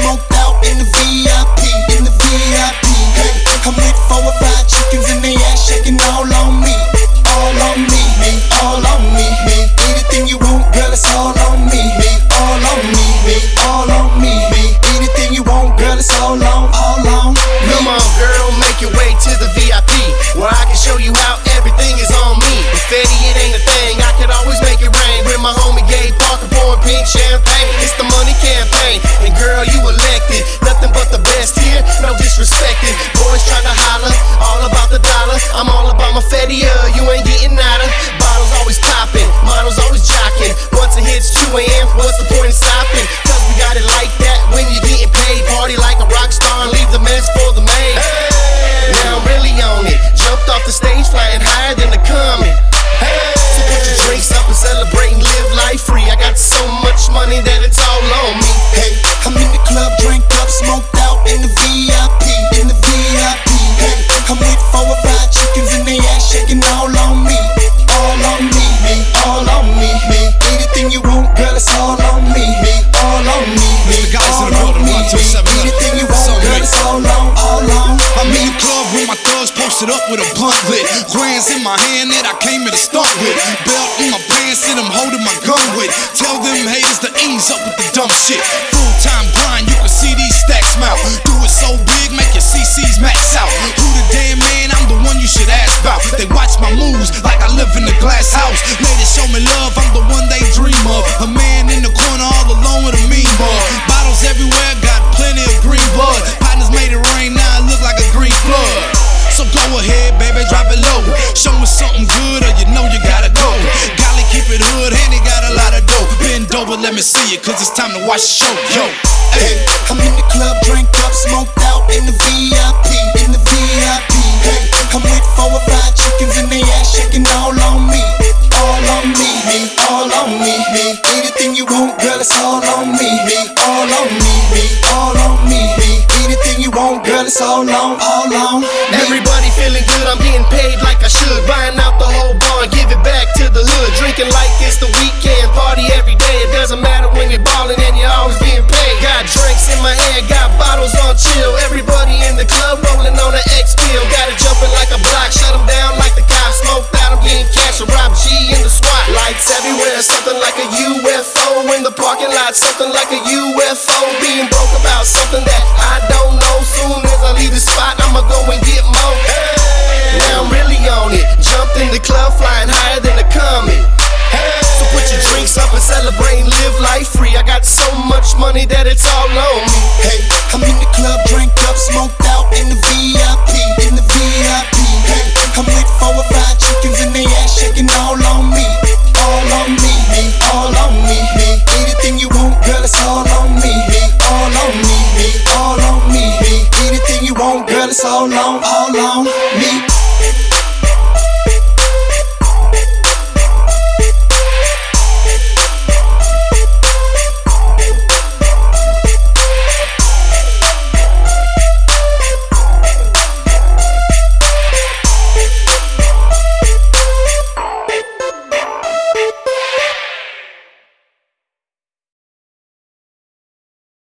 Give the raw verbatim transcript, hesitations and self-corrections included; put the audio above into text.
smoked out in the V I P, in the V I P. Hey, I'm with four or five chickens and they ass shaking all on me, all on me, me, all on me, me. Anything you want, girl, it's all on me, me, all on me, me, all on me, me. Anything you want, girl, it's all on, all on me. Come on, girl, make your way to the V I P, where I can show you how everything is on me. With Fetty, it ain't a thing, I could always make it rain. With my homie Gabe Parker pouring pink champagne. It's the money campaign, and girl, you elected. Nothing but the best here, no disrespecting. Boys trying to holler, all about the dollar. I'm all about my Fetty, uh, you ain't getting nada. Bottles always popping, models always jocking. Once it hits two A M, what's the point in stopping? Cause we got it like that when you're getting paid. Party like a rock star and leave the mess for the maid. Hey, now I'm really on it. Jumped off the stage flying higher than the Comet. Hey, so put your drinks up and celebrate and live life free. I got so much money that it's all on me. Hey, I'm in the club, drink up, smoked out in the V I P, in the V I P. Hey, I'm with four or five chickens and they ass shaking all on me, all on me, me, all on me, me. Anything you want, girl, it's all on me, me, all on me, me, all on me, me. Anything you want, girl, it's all on, all on. I'm in the club with my thugs posted up with a blunt lit. Grands in my hand that I came here to start with. Belt in my pants that I'm holding my gun with. Tell them haters to ease up with the dumb shit. Full time grind, you can see these stacks mount. Do it so big, make your C Cs max out. Who the damn man? I'm the one you should ask about. They watch my moves like I live in a glass house. Ladies show me love, I'm the one they dream of. A man in the corner all alone with a mean bug. Bottles everywhere, got plenty of green blood. Partners made it rain, now it look like a green flood. So go ahead, baby, drop it low. Show me something good or you know you gotta go. Golly, keep it hood, and he got a lot of dough. Bend over, let me see it, cause it's time to watch the show. Yo, hey, I'm in the club, drink up, smoked out in the V I P, in the V I P. Hey, I'm with four or five chickens and they ass shaking all on me, all on me, me, all on me, me. Anything you want, girl, it's all on me, me, all on me, me, all on me, me. Anything you want, girl, it's all on, all on me. Everybody feeling good, I'm getting paid like I should. Buying out the whole bar and give it back to the hood. Drinking like it's the weekend, party every day. It doesn't matter when you're ballin' and you're always getting paid. Got drinks in my hand, got bottles on chill. Everybody in the club rolling on an X pill. Got it jumping like a block, shut them down like the cops. Smoked out, I'm getting cash, Rob G in the SWAT. Lights everywhere, something like a U F O in the parking lot. Something like a U F O. Being broke about something that I don't know. Soon as I leave the spot, I'ma go and get more. Hey, now I'm really on it. Jumped in the club, flying higher than the Comet. Hey, so put your drinks up and celebrate and live life free. I got so much money that it's all on me. Hey, I'm in the club, drink up, smoked out in the V I P, in the V I P. Hey, I'm with four or five chickens and they ass shaking all on me, all on me, me, all on me, me. Anything you want, girl, it's all on me, me, all on me, me, all on me, me. Anything you want, girl, it's all on, all